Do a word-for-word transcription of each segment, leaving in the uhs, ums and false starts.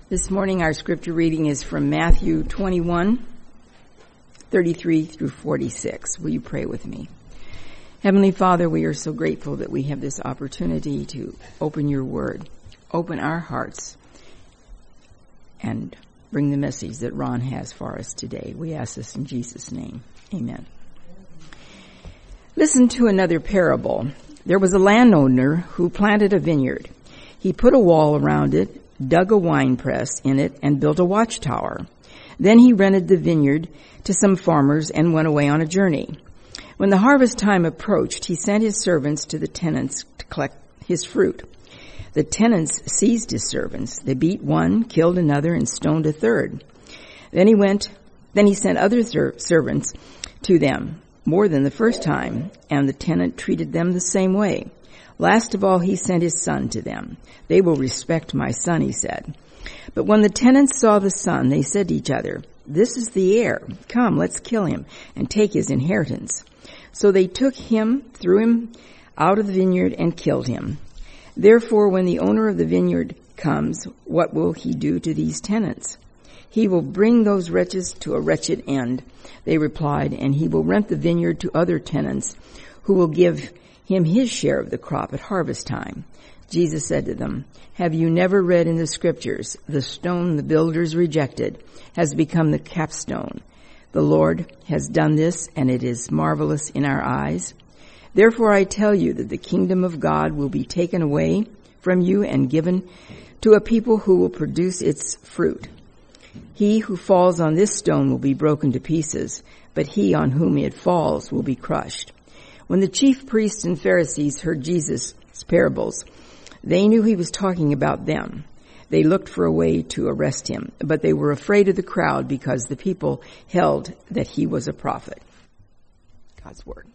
This morning our scripture reading is from Matthew twenty-one, thirty-three through forty-six. Will you pray with me? Heavenly Father, we are so grateful that we have this opportunity to open your word, open our hearts, and bring the message that Ron has for us today. We ask this in Jesus' name. Amen. Listen to another parable. There was a landowner who planted a vineyard. He put a wall around it, dug a wine press in it, and built a watchtower. Then he rented the vineyard to some farmers and went away on a journey. When the harvest time approached, he sent his servants to the tenants to collect his fruit. The tenants seized his servants. They beat one, killed another, and stoned a third. Then he went, then he sent other ser- servants to them, more than the first time, and the tenant treated them the same way. Last of all, he sent his son to them. They will respect my son, he said. But when the tenants saw the son, they said to each other, this is the heir. Come, let's kill him and take his inheritance. So they took him, threw him out of the vineyard, and killed him. Therefore, when the owner of the vineyard comes, what will he do to these tenants? He will bring those wretches to a wretched end, they replied, and he will rent the vineyard to other tenants who will give him his share of the crop at harvest time. Jesus said to them, have you never read in the scriptures, the stone the builders rejected has become the capstone. The Lord has done this, and it is marvelous in our eyes. Therefore I tell you that the kingdom of God will be taken away from you and given to a people who will produce its fruit. He who falls on this stone will be broken to pieces, but he on whom it falls will be crushed. When the chief priests and Pharisees heard Jesus' parables, they knew he was talking about them. They looked for a way to arrest him, but they were afraid of the crowd because the people held that he was a prophet. God's word.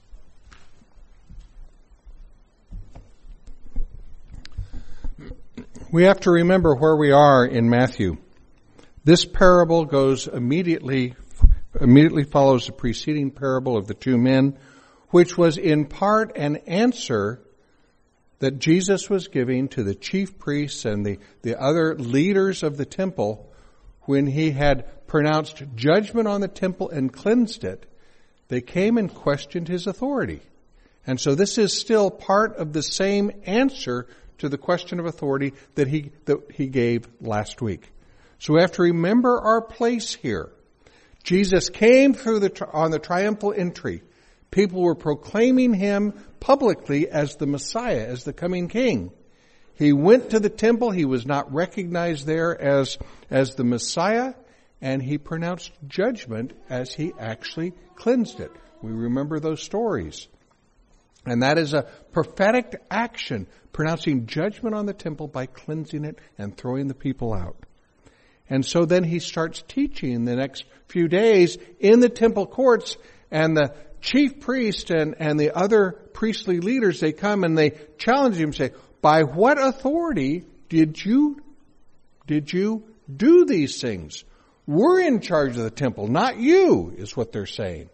We have to remember where we are in Matthew. This parable goes immediately, immediately follows the preceding parable of the two men, which was in part an answer that Jesus was giving to the chief priests and the, the other leaders of the temple when he had pronounced judgment on the temple and cleansed it. They came and questioned his authority. And so this is still part of the same answer to the question of authority that he, that he gave last week. So we have to remember our place here. Jesus came through the, on the triumphal entry. People were proclaiming him publicly as the Messiah, as the coming king. He went to the temple. He was not recognized there as, as the Messiah, and he pronounced judgment as he actually cleansed it. We remember those stories. And that is a prophetic action, pronouncing judgment on the temple by cleansing it and throwing the people out. And so then he starts teaching the next few days in the temple courts, and the chief priest and, and the other priestly leaders, they come and they challenge him and say, by what authority did you, did you do these things? We're in charge of the temple, not you, is what they're saying.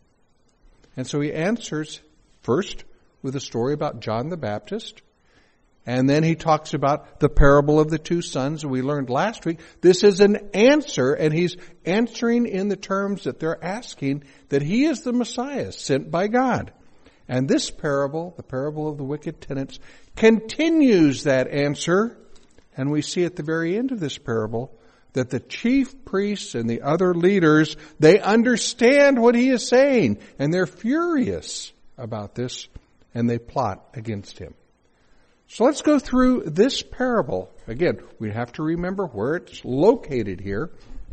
And so he answers first with a story about John the Baptist. And then he talks about the parable of the two sons. We learned last week this is an answer, and he's answering in the terms that they're asking, that he is the Messiah sent by God. And this parable, the parable of the wicked tenants, continues that answer. And we see at the very end of this parable that the chief priests and the other leaders, they understand what he is saying, and they're furious about this, and they plot against him. So let's go through this parable. Again, we have to remember where it's located here.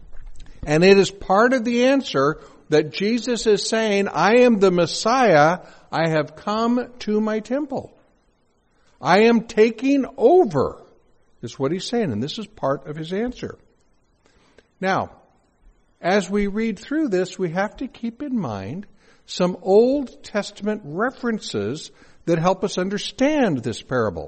And it is part of the answer that Jesus is saying, I am the Messiah. I have come to my temple. I am taking over, is what he's saying. And this is part of his answer. Now, as we read through this, we have to keep in mind some Old Testament references that help us understand this parable.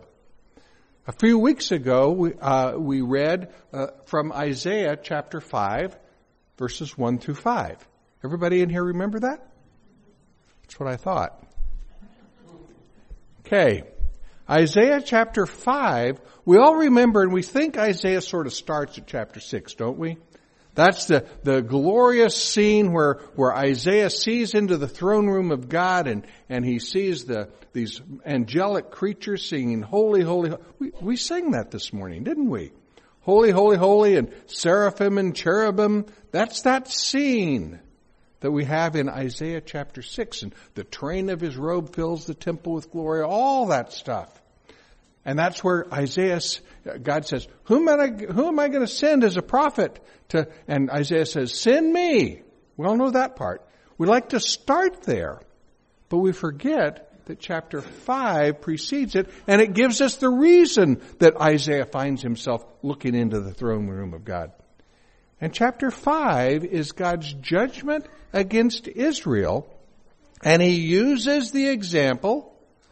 A few weeks ago, we, uh, we read uh, from Isaiah chapter five, verses one through five. Everybody in here remember that? That's what I thought. Okay. Isaiah chapter five, we all remember, and we think Isaiah sort of starts at chapter six, don't we? That's the, the glorious scene where, where Isaiah sees into the throne room of God and, and he sees the, these angelic creatures singing, holy, holy, holy. We, we sang that this morning, didn't we? Holy, holy, holy, and seraphim and cherubim. That's that scene that we have in Isaiah chapter six. And the train of his robe fills the temple with glory, all that stuff. And that's where Isaiah, God says, who am I, who am I going to send as a prophet to, and Isaiah says, send me. We all know that part. We like to start there, but we forget that chapter five precedes it, and it gives us the reason that Isaiah finds himself looking into the throne room of God. And chapter five is God's judgment against Israel, and he uses the example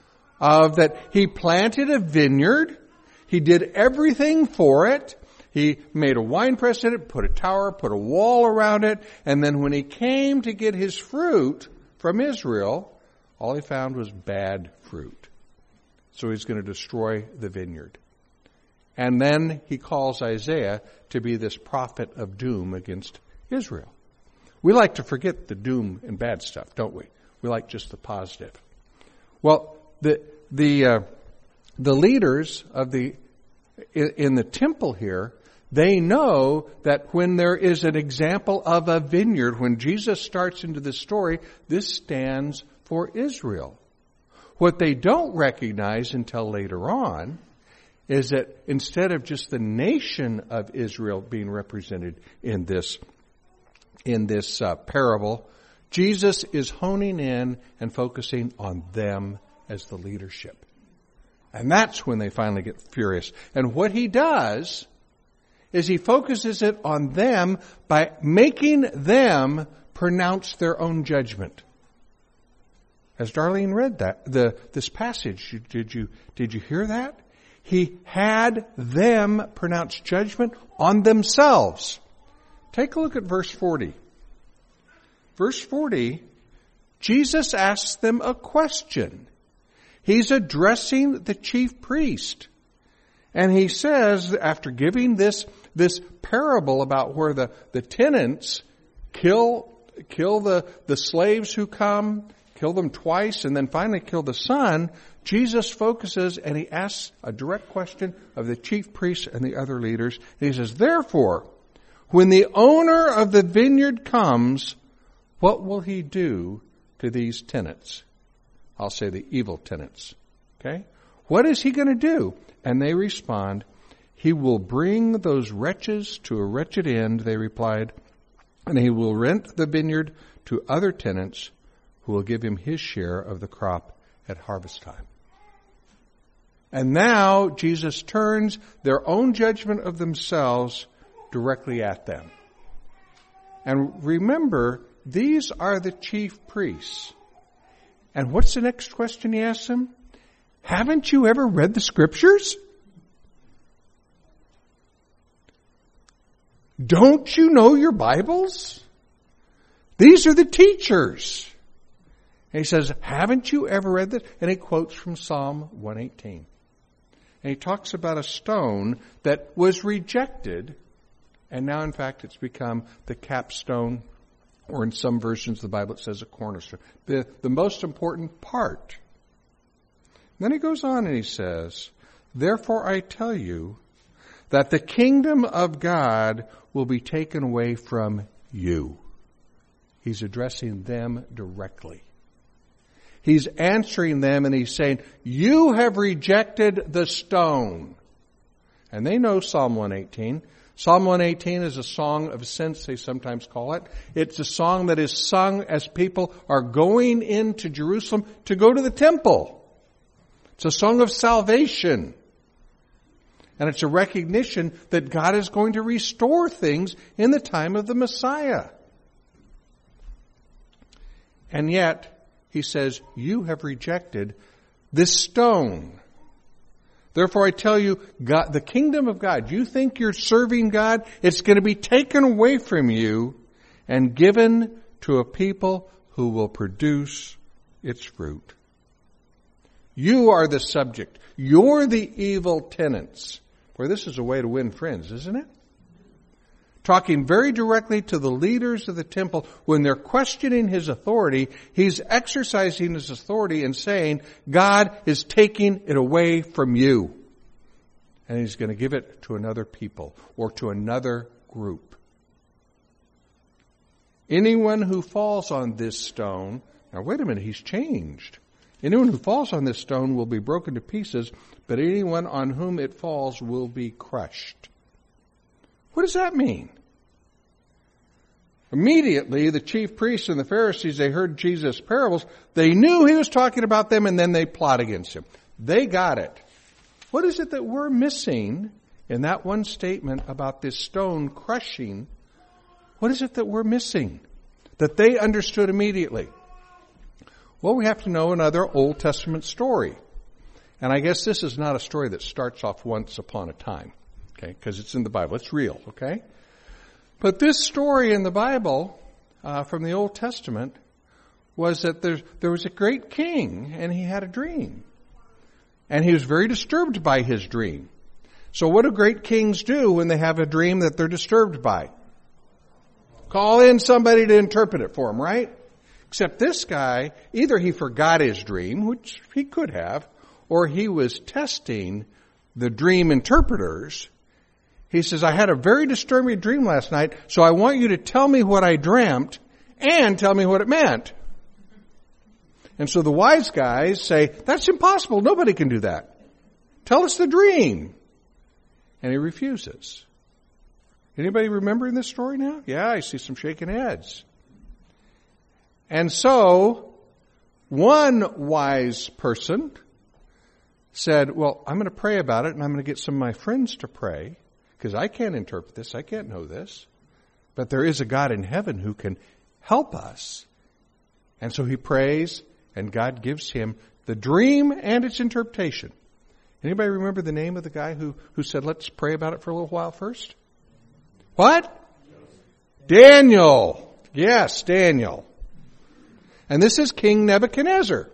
of that he planted a vineyard, he did everything for it, he made a winepress in it, put a tower, put a wall around it, and then when he came to get his fruit from Israel, all he found was bad fruit. So he's going to destroy the vineyard. And then he calls Isaiah to be this prophet of doom against Israel. We like to forget the doom and bad stuff, don't we? We like just the positive. Well, the the uh, the leaders of the in, in the temple here, they know that when there is an example of a vineyard, when Jesus starts into this story, this stands for Israel. What they don't recognize until later on is that instead of just the nation of Israel being represented in this in this uh, parable, Jesus is honing in and focusing on them as the leadership. And that's when they finally get furious. And what he does is he focuses it on them by making them pronounce their own judgment. As Darlene read that, the this passage, did you did you hear that? He had them pronounce judgment on themselves. Take a look at verse forty. Verse forty, Jesus asks them a question. He's addressing the chief priest. And he says, after giving this, this parable about where the, the tenants kill, kill the, the slaves who come, kill them twice, and then finally kill the son, Jesus focuses and he asks a direct question of the chief priests and the other leaders. And he says, therefore, when the owner of the vineyard comes, what will he do to these tenants? I'll say the evil tenants. Okay? What is he going to do? And they respond, he will bring those wretches to a wretched end, they replied, and he will rent the vineyard to other tenants who will give him his share of the crop at harvest time. And now Jesus turns their own judgment of themselves directly at them. And remember, these are the chief priests. And what's the next question he asks them? Haven't you ever read the scriptures? Don't you know your Bibles? These are the teachers. And he says, haven't you ever read this? And he quotes from Psalm one eighteen. And he talks about a stone that was rejected, and now in fact it's become the capstone, or in some versions of the Bible it says a cornerstone. The, the most important part. Then he goes on and he says, therefore I tell you that the kingdom of God will be taken away from you. He's addressing them directly. He's answering them and he's saying, you have rejected the stone. And they know Psalm one eighteen. Psalm one eighteen is a song of ascents, they sometimes call it. It's a song that is sung as people are going into Jerusalem to go to the temple. It's a song of salvation. And it's a recognition that God is going to restore things in the time of the Messiah. And yet, he says, you have rejected this stone. Therefore I tell you, God, the kingdom of God, you think you're serving God? It's going to be taken away from you and given to a people who will produce its fruit. You are the subject. You're the evil tenants. Boy, this is a way to win friends, isn't it? Talking very directly to the leaders of the temple. When they're questioning his authority, he's exercising his authority and saying, God is taking it away from you. And he's going to give it to another people or to another group. Anyone who falls on this stone, now wait a minute, he's changed. Anyone who falls on this stone will be broken to pieces, but anyone on whom it falls will be crushed. What does that mean? Immediately, the chief priests and the Pharisees, they heard Jesus' parables. They knew he was talking about them, and then they plot against him. They got it. What is it that we're missing in that one statement about this stone crushing? What is it that we're missing that they understood immediately? Well, we have to know another Old Testament story. And I guess this is not a story that starts off once upon a time, okay, because it's in the Bible. It's real, okay? But this story in the Bible uh, from the Old Testament was that there, there was a great king, and he had a dream. And he was very disturbed by his dream. So what do great kings do when they have a dream that they're disturbed by? Call in somebody to interpret it for them, right? Except this guy, either he forgot his dream, which he could have, or he was testing the dream interpreters. He says, I had a very disturbing dream last night, so I want you to tell me what I dreamt and tell me what it meant. And so the wise guys say, that's impossible. Nobody can do that. Tell us the dream. And he refuses. Anybody remembering this story now? Yeah, I see some shaking heads. And so one wise person said, well, I'm going to pray about it, and I'm going to get some of my friends to pray, because I can't interpret this. I can't know this. But there is a God in heaven who can help us. And so he prays, and God gives him the dream and its interpretation. Anybody remember the name of the guy who, who said, let's pray about it for a little while first? What? Daniel. Yes, Daniel. And this is King Nebuchadnezzar.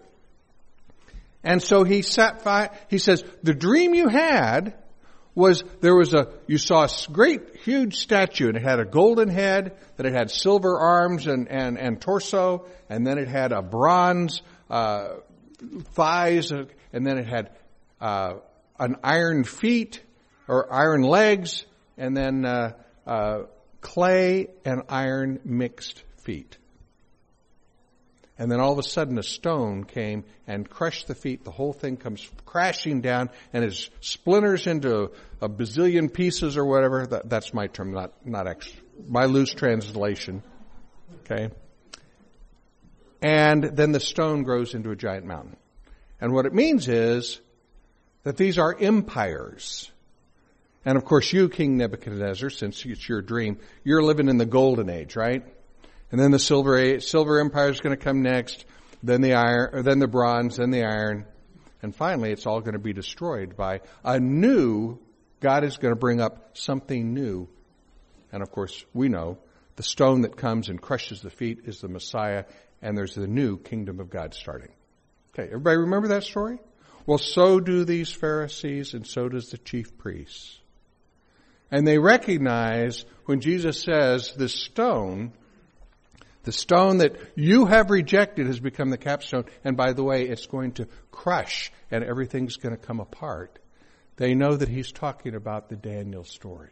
And so he sat, fi- he says, the dream you had was there was a, you saw a great huge statue, and it had a golden head, that it had silver arms and, and, and torso, and then it had a bronze uh, thighs, and then it had uh, an iron feet or iron legs, and then uh, uh, clay and iron mixed feet. And then all of a sudden a stone came and crushed the feet. The whole thing comes crashing down and it splinters into a bazillion pieces or whatever. That, that's my term, not, not extra, my loose translation. Okay. And then the stone grows into a giant mountain. And what it means is that these are empires. And of course you, King Nebuchadnezzar, since it's your dream, you're living in the golden age, right? And then the silver silver empire is going to come next, then the iron, or then the bronze, then the iron, and finally it's all going to be destroyed by a new. God is going to bring up something new, and of course we know the stone that comes and crushes the feet is the Messiah, and there's the new kingdom of God starting. Okay, everybody remember that story? Well, so do these Pharisees, and so does the chief priests, and they recognize when Jesus says this stone. The stone that you have rejected has become the capstone. And by the way, it's going to crush and everything's going to come apart. They know that he's talking about the Daniel story.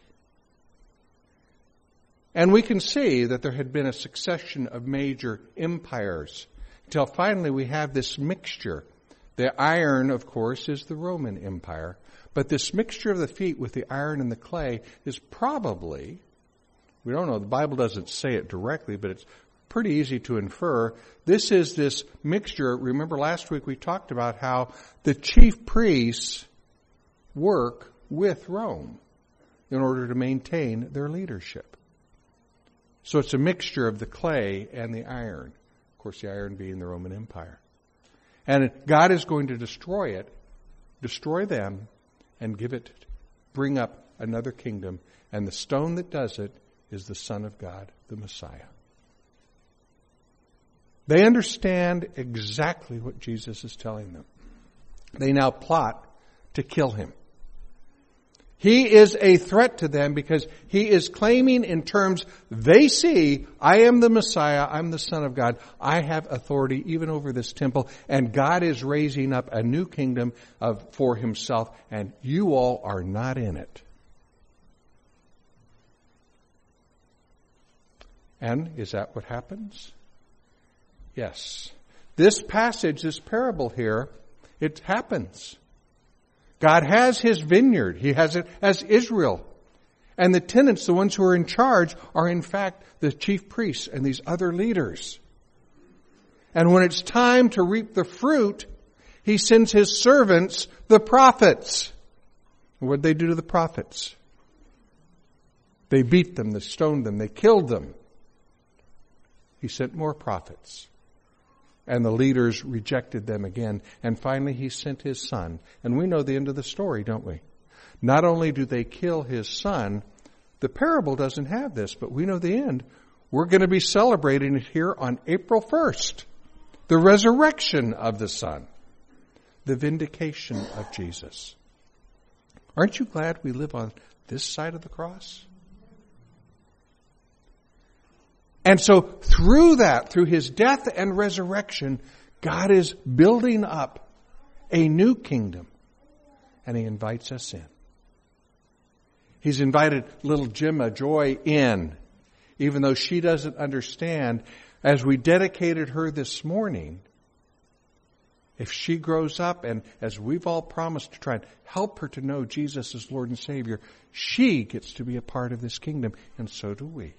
And we can see that there had been a succession of major empires until finally we have this mixture. The iron, of course, is the Roman Empire. But this mixture of the feet with the iron and the clay is probably, we don't know, the Bible doesn't say it directly, but it's pretty easy to infer. This is this mixture. Remember last week we talked about how the chief priests work with Rome in order to maintain their leadership. So it's a mixture of the clay and the iron. Of course, the iron being the Roman Empire. And God is going to destroy it, destroy them, and give it, bring up another kingdom. And the stone that does it is the Son of God, the Messiah. They understand exactly what Jesus is telling them. they now plot to kill him. He is a threat to them because he is claiming in terms they see, I am the Messiah, I'm the Son of God, I have authority even over this temple, and God is raising up a new kingdom of, for himself, and you all are not in it. And is that what happens? Yes. This passage, this parable here, it happens. God has his vineyard. He has it as Israel. And the tenants, the ones who are in charge, are in fact the chief priests and these other leaders. And when it's time to reap the fruit, he sends his servants, the prophets. What did they do to the prophets? They beat them, they stoned them, they killed them. He sent more prophets. And the leaders rejected them again. And finally he sent his son. And we know the end of the story, don't we? Not only do they kill his son, the parable doesn't have this, but we know the end. We're going to be celebrating it here on April first. The resurrection of the Son. The vindication of Jesus. Aren't you glad we live on this side of the cross? And so through that, through his death and resurrection, God is building up a new kingdom. And he invites us in. He's invited little Gemma Joy in, even though she doesn't understand. As we dedicated her this morning, if she grows up, and as we've all promised to try and help her to know Jesus as Lord and Savior, she gets to be a part of this kingdom, and so do we.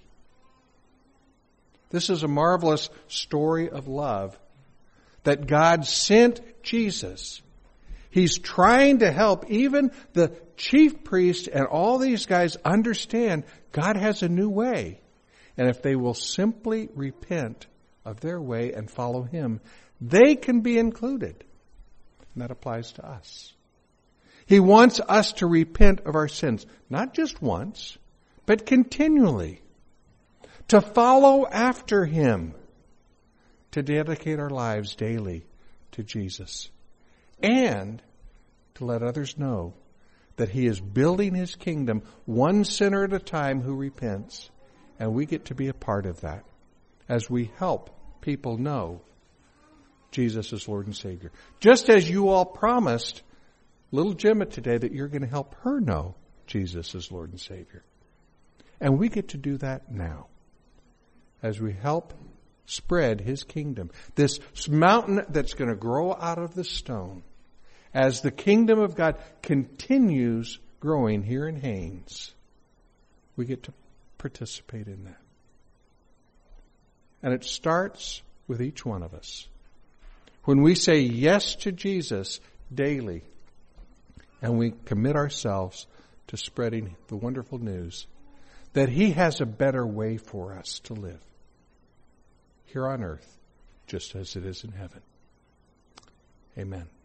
This is a marvelous story of love that God sent Jesus. He's trying to help even the chief priest and all these guys understand God has a new way. And if they will simply repent of their way and follow him, they can be included. And that applies to us. He wants us to repent of our sins, not just once, but continually. To follow after him. To dedicate our lives daily to Jesus. And to let others know that he is building his kingdom one sinner at a time who repents. And we get to be a part of that as we help people know Jesus is Lord and Savior. Just as you all promised little Gemma today that you're going to help her know Jesus is Lord and Savior. And we get to do that now as we help spread his kingdom. This mountain that's going to grow out of the stone as the kingdom of God continues growing here in Haines. We get to participate in that. And it starts with each one of us. When we say yes to Jesus daily and we commit ourselves to spreading the wonderful news that he has a better way for us to live here on earth, just as it is in heaven. Amen.